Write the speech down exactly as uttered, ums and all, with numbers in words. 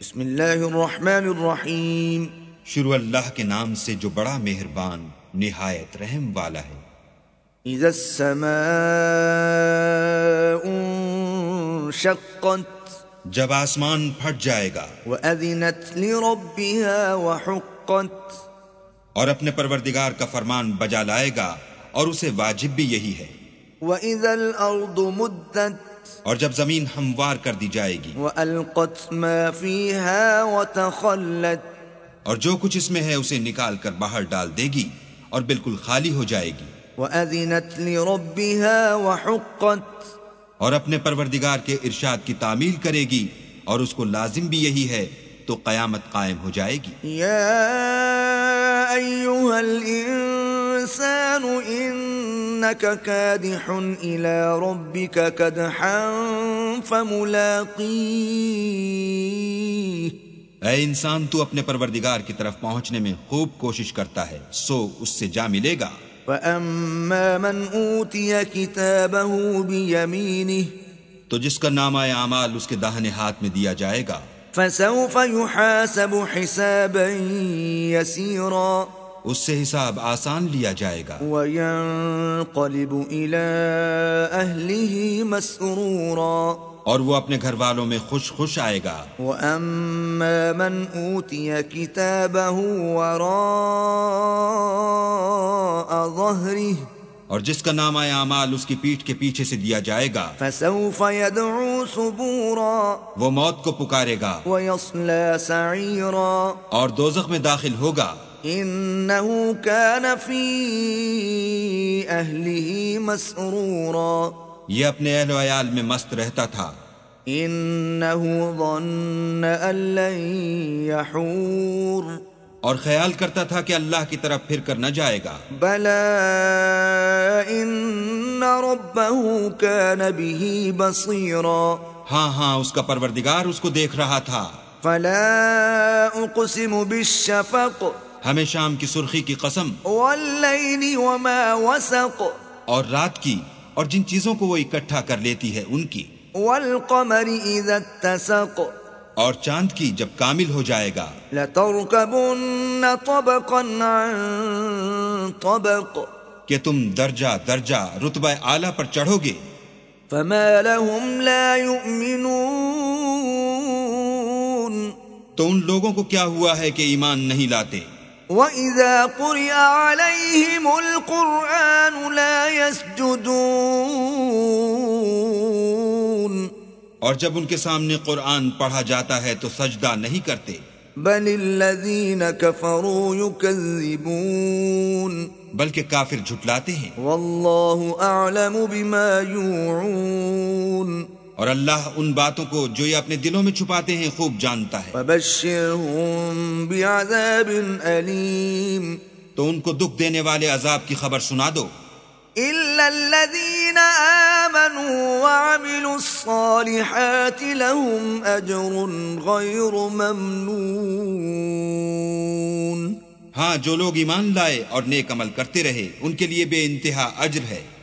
بسم اللہ الرحمن الرحیم. شروع اللہ کے نام سے جو بڑا مہربان نہایت رحم والا ہے. اذا السماء انشقت جب آسمان پھٹ جائے گا وأذنت لربها وحقت اور اپنے پروردگار کا فرمان بجا لائے گا اور اسے واجب بھی یہی ہے. وإذا الأرض مدت اور جب زمین ہموار کر دی جائے گی وألقت ما فيها وتخلت اور جو کچھ اس میں ہے اسے نکال کر باہر ڈال دے گی اور بالکل خالی ہو جائے گی. وأذنت لربها وحقت اور اپنے پروردگار کے ارشاد کی تعمیل کرے گی اور اس کو لازم بھی یہی ہے تو قیامت قائم ہو جائے گی. یا ایھا الانسان انک کادح الی ربک کدحا فملاقیہ. اے انسان تو اپنے پروردگار کی طرف پہنچنے میں خوب کوشش کرتا ہے سو اس سے جا ملے گا. فَأَمَّا مَنْ أُوتِيَ كِتَابَهُ بِيَمِينِهِ تو جس کا نامہ اعمال اس کے داہنے ہاتھ میں دیا جائے گا فَسَوْفَ يُحَاسَبُ حِسَابًا يَسِيرًا اس سے حساب آسان لیا جائے گا وَيَنْقَلِبُ إِلَىٰ أَهْلِهِ مَسْرُورًا اور وہ اپنے گھر والوں میں خوش خوش آئے گا. وَأَمَّا مَنْ أُوتِيَ كِتَابَهُ وَرَاءَ ظَهْرِهِ اور جس کا نامہ اعمال اس کی پیٹھ کے پیچھے سے دیا جائے گا فَسَوْفَ يَدْعُو ثُبُورًا وہ موت کو پکارے گا وَيَصْلَىٰ سَعِيرًا اور دوزخ میں داخل ہوگا. إِنَّهُ كَانَ فِي أَهْلِهِ مَسْرُورًا یہ اپنے اہل و عیال میں مست رہتا تھا. إِنَّهُ ظَنَّ أَن لَّن يَحُورَ اور خیال کرتا تھا کہ اللہ کی طرف پھر کر نہ جائے گا. بَلَىٰ إِنَّ رَبَّهُ كَانَ بِهِ بَصِيرًا ہاں ہاں اس کا پروردگار اس کو دیکھ رہا تھا. فَلَا أُقْسِمُ بِالشَّفَقِ ہمیں شام کی سرخی کی قسم وَاللَّيْلِ وَمَا وَسَقَ اور رات کی اور جن چیزوں کو وہ اکٹھا کر لیتی ہے ان کی وَالْقَمَرِ إِذَا اتَّسَقَ اور چاند کی جب کامل ہو جائے گا. لَتَرْكَبُنَّ طَبَقًا عَن طَبَقٍ کہ تم درجہ درجہ رتبہ اعلیٰ پر چڑھو گے. فَمَا لَهُمْ لَا يُؤْمِنُونَ تو ان لوگوں کو کیا ہوا ہے کہ ایمان نہیں لاتے. وَإِذَا قُرِئَ عَلَيْهِمُ الْقُرْآنُ لَا يَسْجُدُونَ اور جب ان کے سامنے قرآن پڑھا جاتا ہے تو سجدہ نہیں کرتے. بَلِ الَّذِينَ كَفَرُوا يُكَذِّبُونَ بلکہ کافر جھٹلاتے ہیں. وَاللَّهُ أَعْلَمُ بِمَا يُوعُونَ اور اللہ ان باتوں کو جو یہ اپنے دلوں میں چھپاتے ہیں خوب جانتا ہے. فَبَشِّرْهُم بِعَذَابٍ أَلِيمٍ تو ان کو دکھ دینے والے عذاب کی خبر سنا دو. إِلَّا الَّذِينَ آمَنُوا وَعَمِلُوا الصَّالِحَاتِ لَهُمْ أَجْرٌ غَيْرُ مَمْنُونٍ ہاں جو لوگ ایمان لائے اور نیک عمل کرتے رہے ان کے لیے بے انتہا اجر ہے.